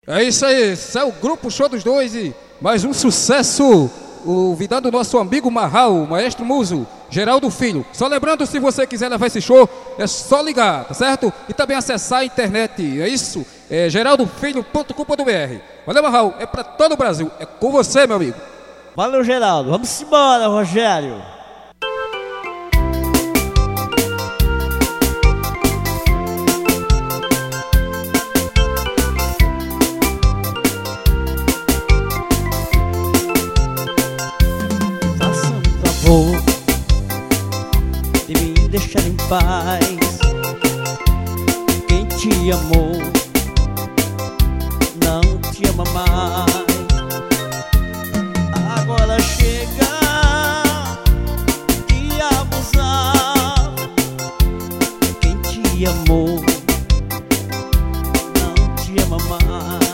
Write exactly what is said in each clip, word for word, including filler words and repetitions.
É isso aí, esse é o grupo Show dos Dois e mais um sucesso, convidando o nosso amigo Marral, o Maestro Muso, Geraldo Filho. Só lembrando, se você quiser levar esse show, é só ligar, tá certo? E também acessar a internet, é isso, é geraldo filho ponto com ponto br. Valeu, Marral, é pra todo o Brasil, é com você, meu amigo. Valeu, Geraldo, vamos embora, Rogério. De me deixar em paz. Quem te amou não te ama mais. Agora chega de abusar. Quem te amou não te ama mais.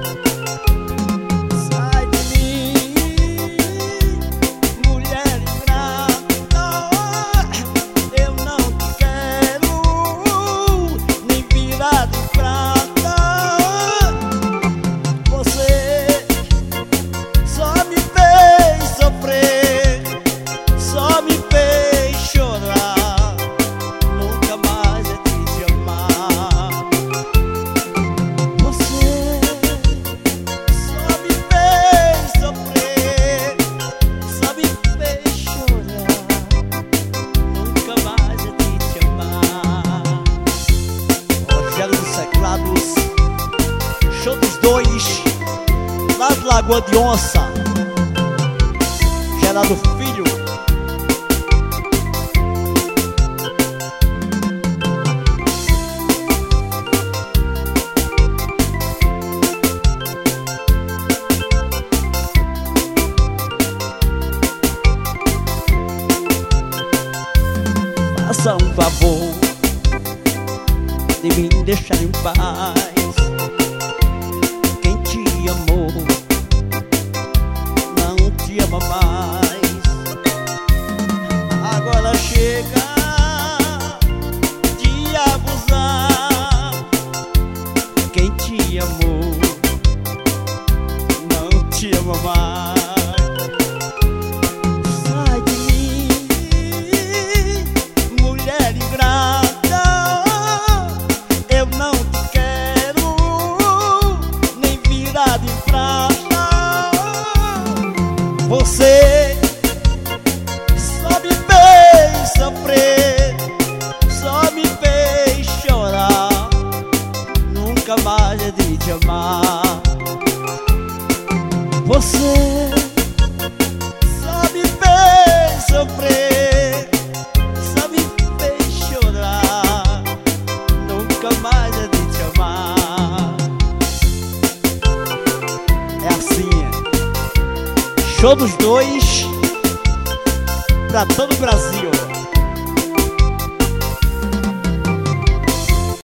Show dos Dois, lá de Lagoa de Onça, Geraldo Filho. Faça um favor de me deixar em paz. Quem te amou não te ama mais. Agora chega de abusar. Quem te amou não te ama mais. Sai de mim, mulher ingrata. Eu não te quero nem virado em prata. Você só me fez sofrer, só me fez chorar. Nunca mais é de te amar. Você só me fez sofrer, só me fez chorar. Nunca mais é de te amar. É assim, é. Show dos Dois pra todo o Brasil.